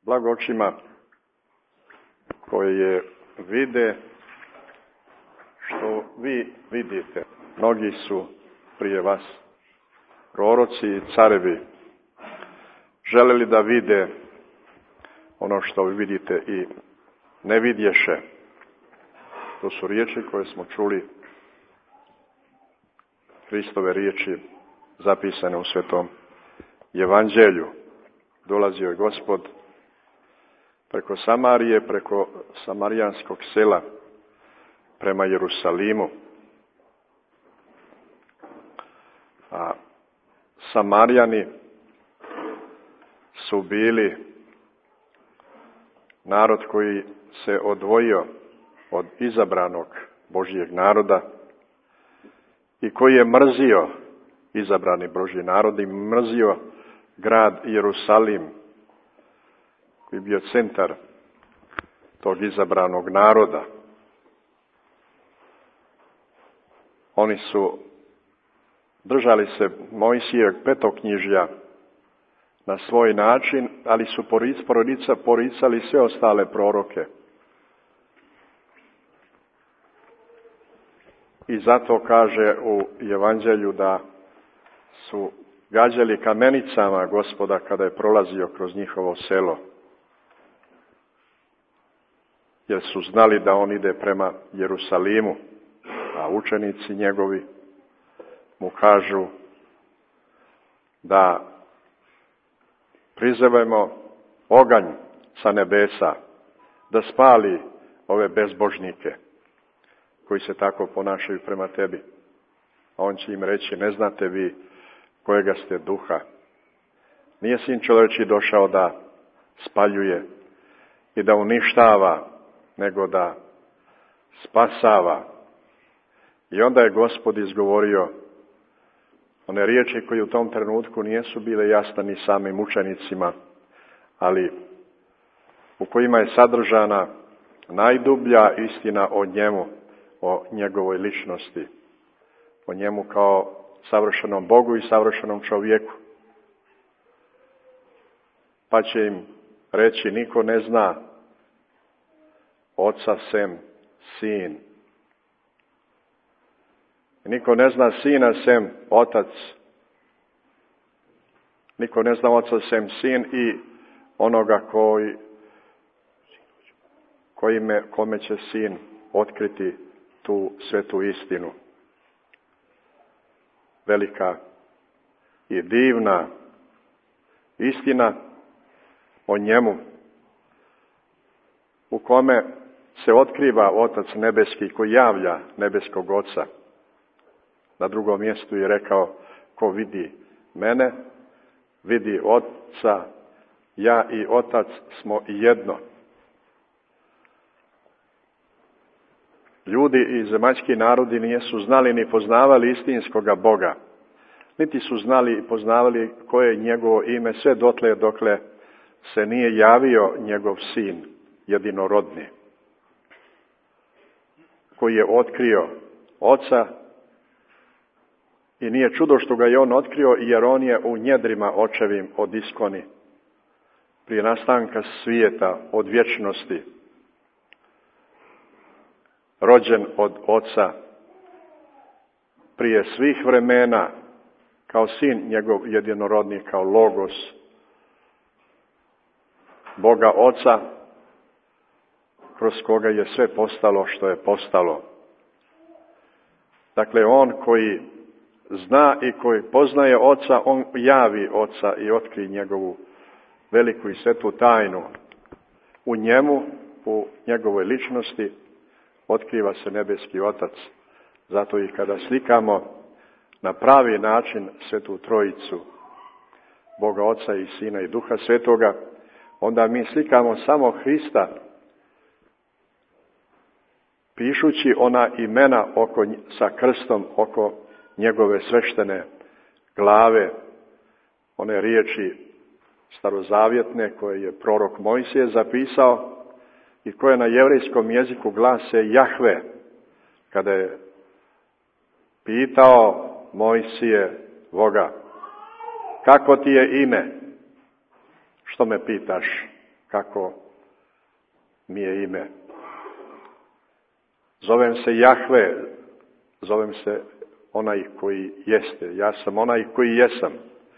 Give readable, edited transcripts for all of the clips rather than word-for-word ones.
Blago očima koje vide što vi vidite. Mnogi su prije vas, proroci i carevi, želeli da vide ono što vi vidite i ne vidješe. To su riječi koje smo čuli, Hristove riječi zapisane u Svetom Evanđelju. Dolazio je Gospod preko Samarije, preko samarijanskog sela, prema Jerusalimu. A Samarijani su bili narod koji se odvojio od izabranog Božjeg naroda i koji je mrzio izabrani Božji narod i mrzio grad Jerusalim, koji je bio centar tog izabranog naroda. Oni su držali se Mojsijevog petoknjižja na svoj način, ali su poricali sve ostale proroke. I zato kaže u Evanđelju da su gađali kamenicama Gospoda kada je prolazio kroz njihovo selo. Jer su znali da on ide prema Jerusalimu, a učenici njegovi mu kažu da prizovemo oganj sa nebesa, da spali ove bezbožnike koji se tako ponašaju prema tebi. A on će im reći, ne znate vi kojega ste duha. Nije Sin čovječji došao da spaljuje i da uništava, nego da spasava. I onda je Gospod izgovorio one riječi koje u tom trenutku nisu bile jasne ni samim učenicima, ali u kojima je sadržana najdublja istina o njemu, o njegovoj ličnosti, o njemu kao savršenom Bogu i savršenom čovjeku. Pa će im reći, niko ne zna Oca sem Sin. Niko ne zna Sina sem Otac. Niko ne zna Oca sem Sin i onoga kome će Sin otkriti tu svetu istinu. Velika i divna istina o njemu, u kome se otkriva Otac nebeski koji javlja nebeskog Oca. Na drugom mjestu je rekao, ko vidi mene, vidi Oca, ja i Otac smo jedno. Ljudi i zemaljski narodi nisu znali ni poznavali istinskoga Boga, niti su znali i poznavali koje je njegovo ime, sve dokle se nije javio njegov Sin, jedinorodni, koji je otkrio Oca. I nije čudo što ga je on otkrio, jer on je u njedrima očevim od iskoni, prije nastanka svijeta, od vječnosti, rođen od Oca, prije svih vremena, kao Sin njegov jedinorodni, kao Logos, Boga Oca, kroz koga je sve postalo što je postalo. Dakle, on koji zna i koji poznaje Oca, on javi Oca i otkri njegovu veliku i svetu tajnu. U njemu, u njegovoj ličnosti, otkriva se nebeski Otac. Zato i kada slikamo na pravi način svetu Trojicu, Boga Oca i Sina i Duha Svetoga, onda mi slikamo samo Hrista, pišući ona imena sa krstom oko njegove sveštene glave, one riječi starozavjetne koje je prorok Mojsije zapisao i koje na jevrejskom jeziku glase Jahve, kada je pitao Mojsije Boga, kako ti je ime? Što me pitaš? kako mi je ime. Zovem se Jahve, zovem se onaj koji jeste. Ja sam onaj koji jesam.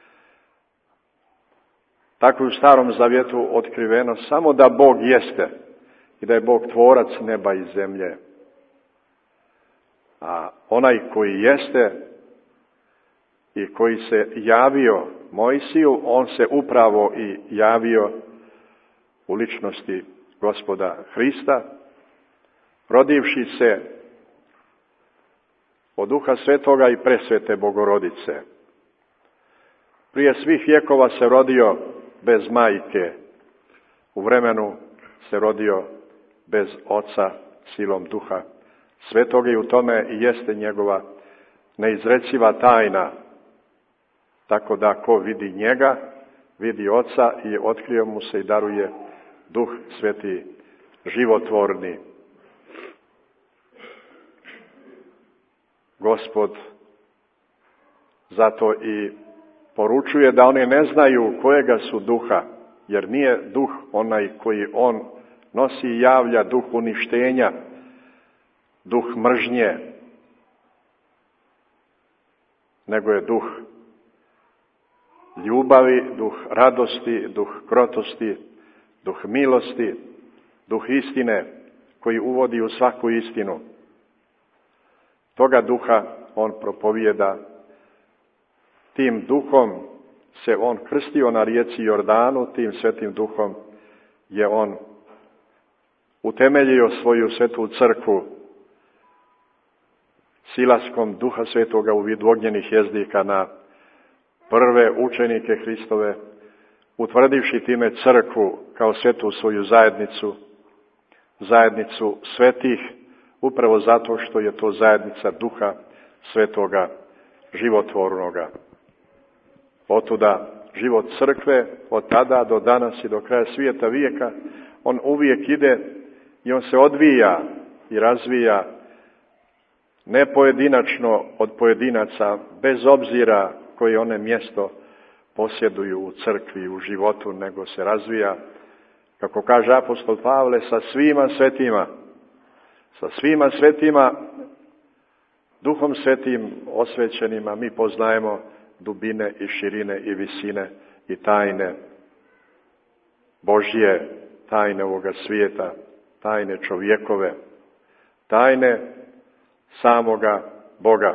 Tako je u Starom Zavjetu otkriveno samo da Bog jeste i da je Bog tvorac neba i zemlje. A onaj koji jeste i koji se javio Mojsiju, on se upravo i javio u ličnosti Gospoda Hrista, rodivši se od Duha Svetoga i presvete Bogorodice. Prije svih vjekova se rodio bez majke, u vremenu se rodio bez Oca silom Duha Svetoga i u tome i jeste njegova neizreciva tajna. Tako da ko vidi njega, vidi Oca i otkrio mu se i daruje Duh Sveti životvorni. Gospod zato i poručuje da oni ne znaju kojega su duha, jer nije duh onaj koji on nosi i javlja, duh uništenja, duh mržnje, nego je duh ljubavi, duh radosti, duh krotosti, duh milosti, duh istine koji uvodi u svaku istinu. Toga duha on propovijeda. Tim duhom se on krstio na rijeci Jordanu, tim svetim duhom je on utemeljio svoju svetu crkvu silaskom Duha Svetoga u vidu ognjenih jezdika na prve učenike Hristove, utvrdivši time crkvu kao svetu svoju zajednicu svetih, upravo zato što je to zajednica Duha Svetoga životvornoga. Otuda život crkve od tada do danas i do kraja svijeta vijeka, on uvijek ide i on se odvija i razvija ne pojedinačno od pojedinaca, bez obzira koje one mjesto posjeduju u crkvi, u životu, nego se razvija, kako kaže apostol Pavle, sa svima svetima, Duhom Svetim osvećenima mi poznajemo dubine i širine i visine i tajne Božje, tajne ovoga svijeta, tajne čovjekove, tajne samoga Boga.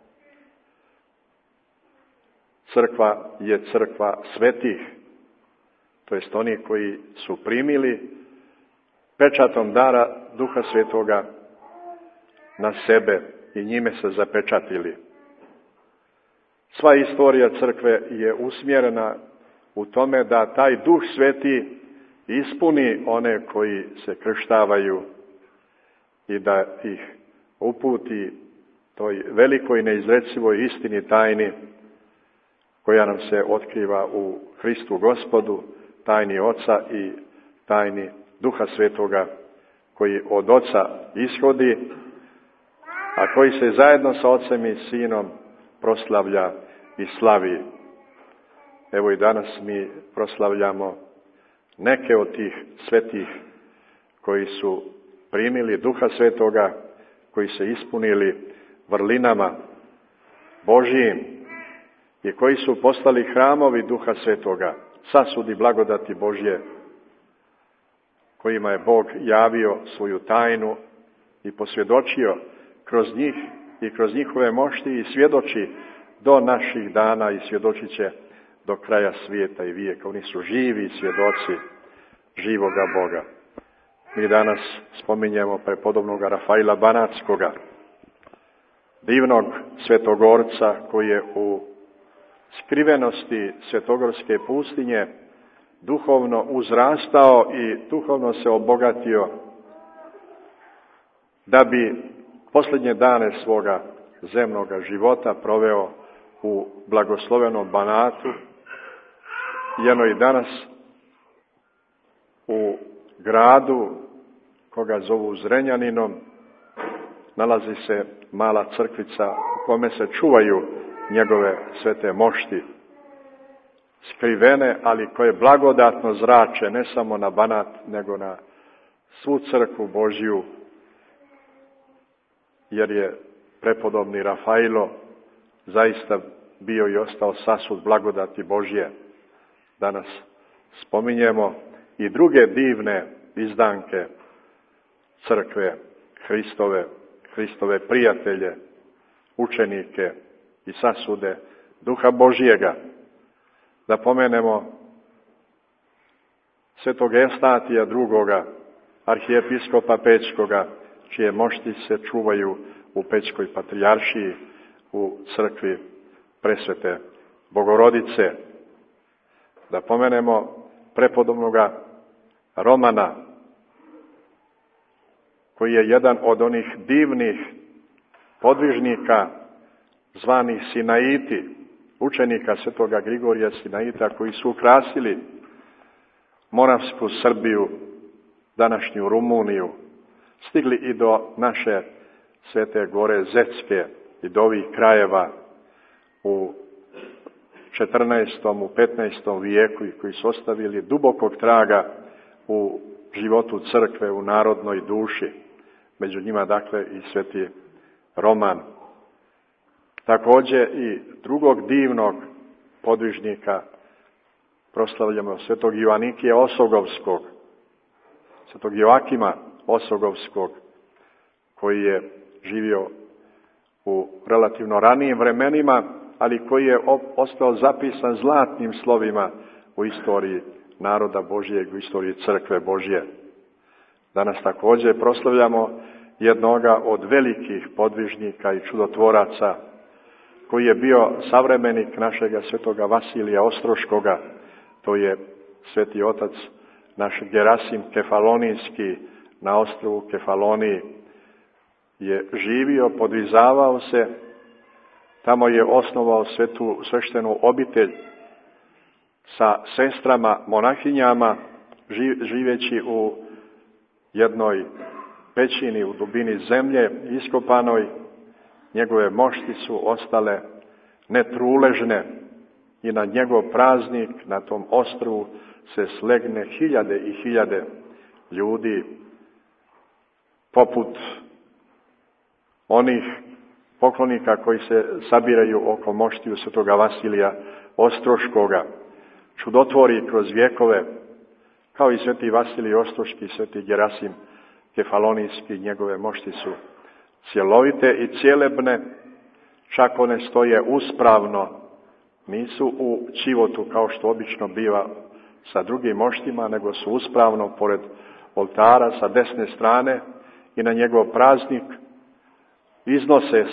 Crkva je crkva svetih, to jest oni koji su primili pečatom dara Duha Svetoga na sebe i njime se zapečatili. Sva istorija crkve je usmjerena u tome da taj Duh Sveti ispuni one koji se krštavaju i da ih uputi toj velikoj neizrecivoj istini tajni koja nam se otkriva u Hristu Gospodu, tajni Oca i tajni Duha Svetoga koji od Oca ishodi, a koji se zajedno sa Ocem i Sinom proslavlja i slavi. Evo i danas mi proslavljamo neke od tih svetih koji su primili Duha Svetoga, koji se ispunili vrlinama Božijim i koji su postali hramovi Duha Svetoga, sasudi blagodati Božje, kojima je Bog javio svoju tajnu i posvjedočio kroz njih i kroz njihove mošti i svjedoči do naših dana i svjedočit će do kraja svijeta i vijeka. Oni su živi svjedoci živoga Boga. Mi danas spominjemo prepodobnoga Rafaila Banatskoga, divnog svetogorca koji je u skrivenosti svetogorske pustinje duhovno uzrastao i duhovno se obogatio da bi posljednje dane svoga zemnoga života proveo u blagoslovenom Banatu. Jedno i danas u gradu koga zovu Zrenjaninom nalazi se mala crkvica u kome se čuvaju njegove svete mošti. skrivene, ali koje blagodatno zrače ne samo na Banat, nego na svu crkvu Božju, jer je prepodobni Rafailo zaista bio i ostao sasud blagodati Božje. Danas spominjemo i druge divne izdanke crkve Hristove prijatelje, učenike i sasude Duha Božjega. Da pomenemo svetog Evstatija drugoga, arhijepiskopa Pećkoga, čije mošti se čuvaju u Pećkoj patrijaršiji u crkvi Presvete Bogorodice. Da pomenemo prepodobnoga Romana, koji je jedan od onih divnih podvižnika zvanih Sinaiti, učenika svetoga Grigorija Sinaita, koji su ukrasili Moravsku Srbiju, današnju Rumuniju, stigli i do naše Svete Gore Zetske i do ovih krajeva u 14. u 15. vijeku i koji su ostavili dubokog traga u životu crkve, u narodnoj duši. Među njima, dakle, i sveti Roman. Također i drugog divnog podvižnika proslavljamo svetog Joanikija Osogovskog, svetog Joakima Osogovskog, koji je živio u relativno ranijim vremenima, ali koji je ostao zapisan zlatnim slovima u istoriji naroda Božjeg, u istoriji crkve Božje. Danas također proslavljamo jednoga od velikih podvižnika i čudotvoraca, koji je bio savremenik našega svetoga Vasilija Ostroškoga, to je sveti otac naš Gerasim Kefalonijski na ostrvu Kefaloniji, je živio, podvizavao se, tamo je osnovao sveštenu obitelj sa sestrama monahinjama, živeći u jednoj pećini u dubini zemlje iskopanoj. Njegove mošti su ostale netruležne i na njegov praznik na tom ostrvu se slegne hiljade i hiljade ljudi, poput onih poklonika koji se sabiraju oko moštiju svetoga Vasilija Ostroškoga. Čudotvori kroz vjekove, kao i sveti Vasilij Ostroški, sveti Gerasim Kefalonijski, njegove mošti su cjelovite i cjelebne, čak one stoje uspravno, nisu u ćivotu kao što obično biva sa drugim moštima, nego su uspravno pored oltara sa desne strane i na njegov praznik iznose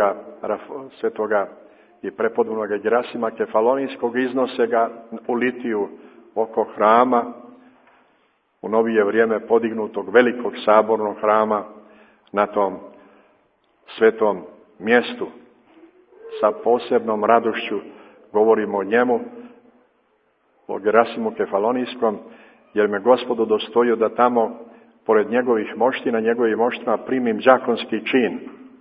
svetoga i prepodobnoga Gerasima Kefalonijskog, iznose ga u litiju oko hrama, u novije vrijeme podignutog velikog sabornog hrama na tom svetom mjestu. Sa posebnom radošću govorimo o njemu, o Gerasimu Kefalonijskom, jer me Gospod udostojio da tamo, pored njegovih mošti, na njegovim moštima primim đakonski čin.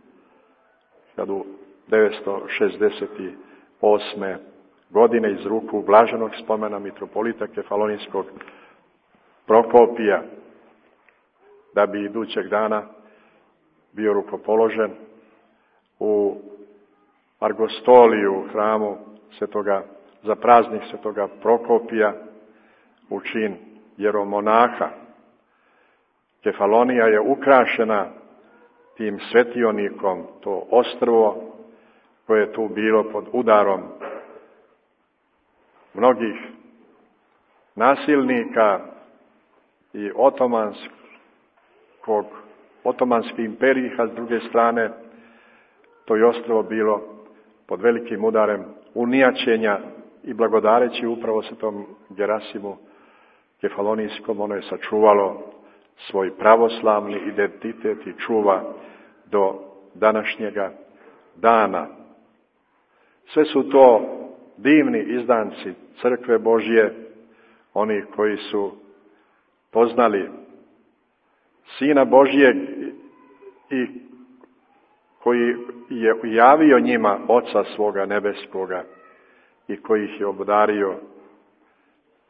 1968. godine iz ruku blaženog spomena mitropolita Kefalonijskog Prokopija, da bi idućeg dana bio rukopoložen u Argostoliju, u hramu za praznik svetoga Prokopija, u čin jeromonaha. Kefalonija je ukrašena tim svetionikom, to ostrvo koje je tu bilo pod udarom mnogih nasilnika i otomanske imperije, a s druge strane to je ostrvo bilo pod velikim udarem unijaćenja i blagodareći upravo svetom Gerasimu Kefalonijskom, ono je sačuvalo svoj pravoslavni identitet i čuva do današnjega dana. Sve su to divni izdanci crkve Božje, oni koji su poznali Sina Božjeg i koji je javio njima Oca svoga nebeskoga i koji ih je obdario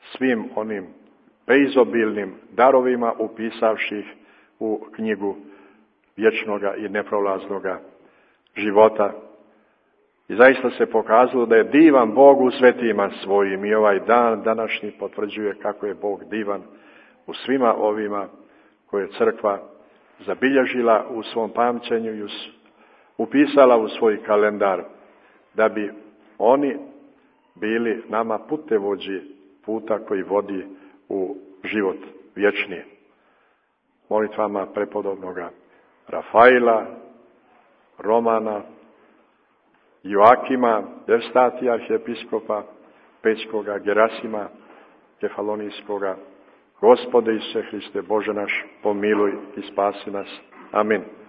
svim onim preizobilnim darovima upisavši ih u knjigu vječnoga i neprolaznoga života. I zaista se pokazalo da je divan Bog u svetima svojim i ovaj dan današnji potvrđuje kako je Bog divan u svima ovima koje je crkva zabilježila u svom pamćenju i upisala u svoj kalendar, da bi oni bili nama putevođi puta koji vodi u život vječni. Molitvama prepodobnoga Rafaila, Romana, Joakima, Evstatija, arhijepiskopa Pećkoga, Gerasima, Kefalonijskoga, Gospode Isuse Hriste, Bože naš, pomiluj i spasi nas. Amin.